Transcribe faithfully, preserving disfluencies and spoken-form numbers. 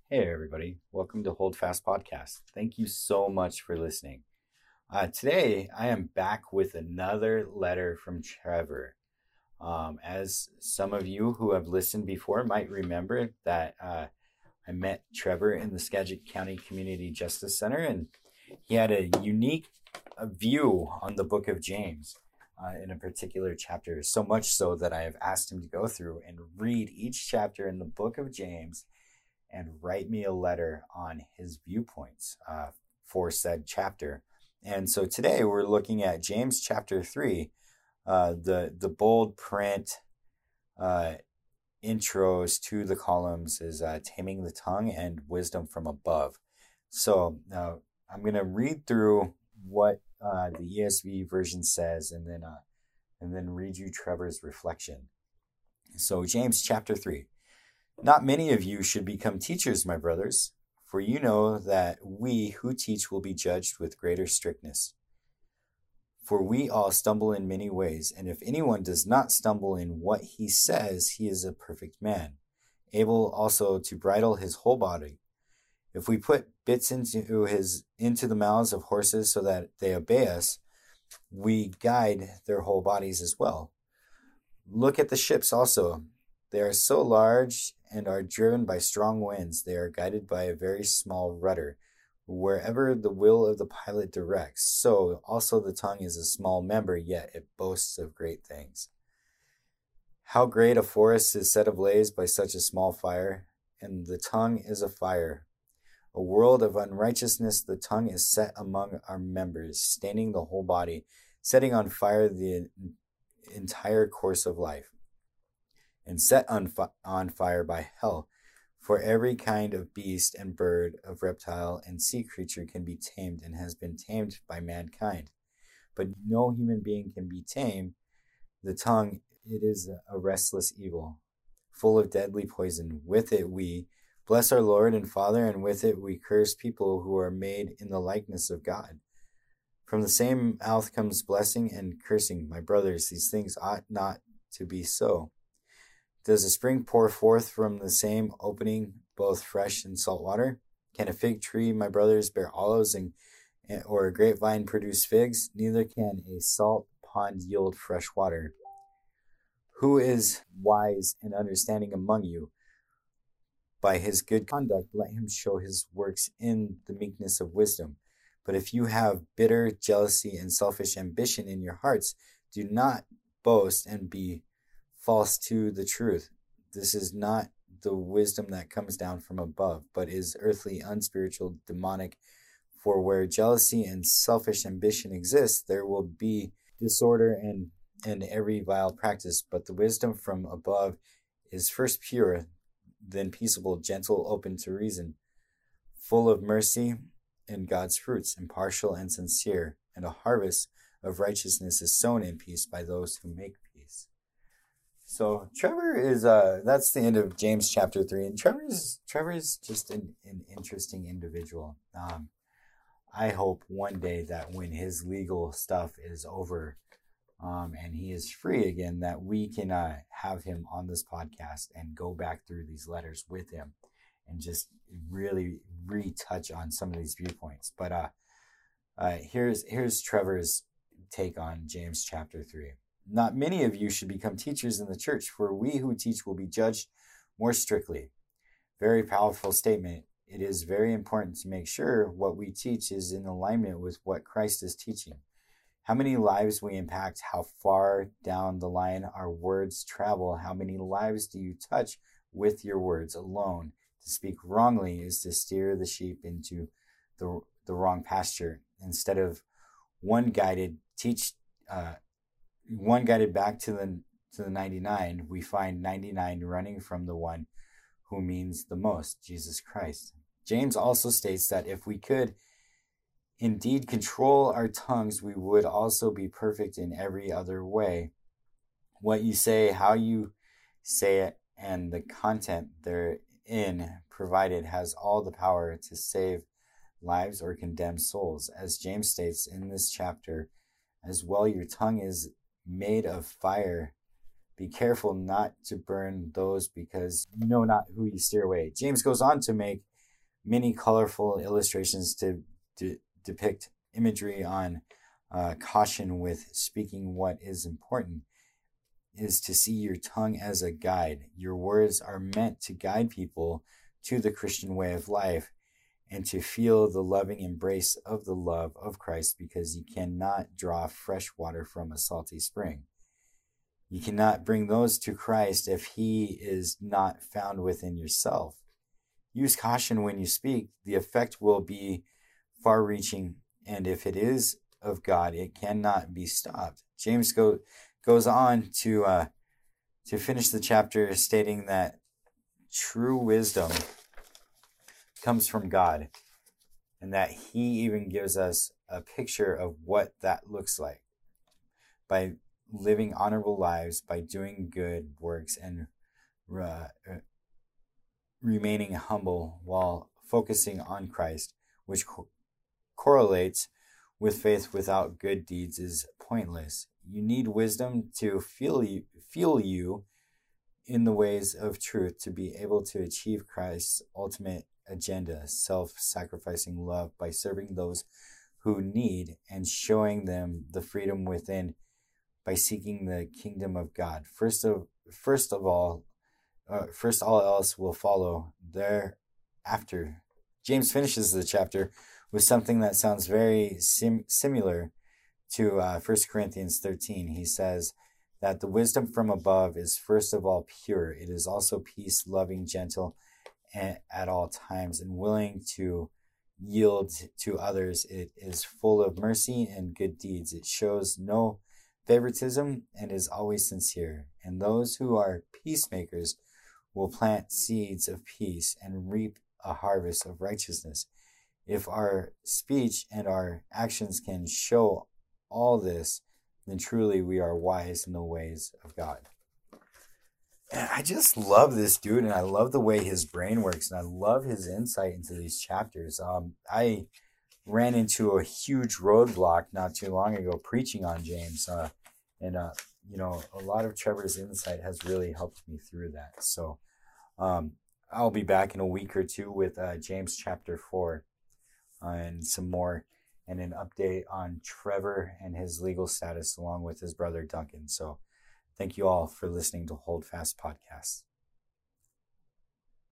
Hey, everybody. Welcome to Hold Fast Podcast. Thank you so much for listening. Uh, today, I am back with another letter from Trevor. Um, as some of you who have listened before might remember that uh, I met Trevor in the Skagit County Community Justice Center, and he had a unique uh, view on the book of James uh, in a particular chapter, so much so that I have asked him to go through and read each chapter in the book of James and write me a letter on his viewpoints uh, for said chapter. And so today we're looking at James chapter three, uh, the, the bold print uh, intros to the columns is uh, Taming the Tongue and Wisdom from Above. So uh, I'm going to read through what uh, the E S V version says and then, uh, and then read you Trevor's reflection. So James chapter three. Not many of you should become teachers, my brothers, for you know that we who teach will be judged with greater strictness. For we all stumble in many ways, and if anyone does not stumble in what he says, he is a perfect man, able also to bridle his whole body. If we put bits into his into the mouths of horses so that they obey us, we guide their whole bodies as well. Look at the ships also. They are so large and are driven by strong winds. They are guided by a very small rudder, wherever the will of the pilot directs. So also the tongue is a small member, yet it boasts of great things. How great a forest is set ablaze by such a small fire, and the tongue is a fire. A world of unrighteousness, the tongue is set among our members, staining the whole body, setting on fire the entire course of life, and set on, fi- on fire by hell. For every kind of beast and bird, of reptile and sea creature can be tamed and has been tamed by mankind. But no human being can be tamed. The tongue, it is a restless evil, full of deadly poison. With it we bless our Lord and Father, and with it we curse people who are made in the likeness of God. From the same mouth comes blessing and cursing. My brothers, these things ought not to be so. Does a spring pour forth from the same opening both fresh and salt water? Can a fig tree, my brothers, bear olives, and or a grapevine produce figs? Neither can a salt pond yield fresh water. Who is wise and understanding among you? By his good conduct, let him show his works in the meekness of wisdom. But if you have bitter jealousy and selfish ambition in your hearts, do not boast and be false to the truth. This is not the wisdom that comes down from above, but is earthly, unspiritual, demonic. For where jealousy and selfish ambition exist, there will be disorder and, and every vile practice. But the wisdom from above is first pure, then peaceable, gentle, open to reason, full of mercy and God's fruits, impartial and sincere. And a harvest of righteousness is sown in peace by those who make peace. So Trevor is, uh, that's the end of James chapter three. And Trevor's, Trevor's just an, an interesting individual. Um, I hope one day that when his legal stuff is over, um, and he is free again, that we can, uh, have him on this podcast and go back through these letters with him and just really retouch on some of these viewpoints. But, uh, uh, here's, here's Trevor's take on James chapter three. Not many of you should become teachers in the church, for we who teach will be judged more strictly. Very powerful statement. It is very important to make sure what we teach is in alignment with what Christ is teaching. How many lives we impact, how far down the line our words travel, how many lives do you touch with your words alone? To speak wrongly is to steer the sheep into the, the wrong pasture. Instead of one guided teach, uh, one guided back to the to the ninety-nine, we find ninety-nine running from the one who means the most, Jesus Christ. James also states that if we could indeed control our tongues, we would also be perfect in every other way. What you say, how you say it, and the content therein provided has all the power to save lives or condemn souls. As James states in this chapter as well, your tongue is made of fire. Be careful not to burn those, because you know not who you steer away. James goes on to make many colorful illustrations to, to depict imagery on uh, caution with speaking what is important, is to see your tongue as a guide. Your words are meant to guide people to the Christian way of life and to feel the loving embrace of the love of Christ, because you cannot draw fresh water from a salty spring. You cannot bring those to Christ if he is not found within yourself. Use caution when you speak. The effect will be far-reaching, and if it is of God, it cannot be stopped. James go, goes on to uh, to finish the chapter stating that true wisdom comes from God, and that he even gives us a picture of what that looks like by living honorable lives, by doing good works, and uh, remaining humble while focusing on Christ, which co- correlates with faith without good deeds is pointless. You need wisdom to fuel you, fuel you in the ways of truth, to be able to achieve Christ's ultimate agenda, self-sacrificing love by serving those who need and showing them the freedom within by seeking the kingdom of God. First of first of all, uh, first all else will follow thereafter. James finishes the chapter with something that sounds very sim- similar to uh, First Corinthians thirteen. He says that the wisdom from above is first of all pure. It is also peace, loving, gentle, at all times, and willing to yield to others. It is full of mercy and good deeds. It shows no favoritism and is always sincere. And those who are peacemakers will plant seeds of peace and reap a harvest of righteousness. If our speech and our actions can show all this, then truly we are wise in the ways of God. And I just love this dude, and I love the way his brain works, and I love his insight into these chapters. Um, I ran into a huge roadblock not too long ago preaching on James, uh, and uh, you know, a lot of Trevor's insight has really helped me through that. So um, I'll be back in a week or two with uh, James chapter four uh, and some more, and an update on Trevor and his legal status along with his brother Duncan. So thank you all for listening to Hold Fast Podcast.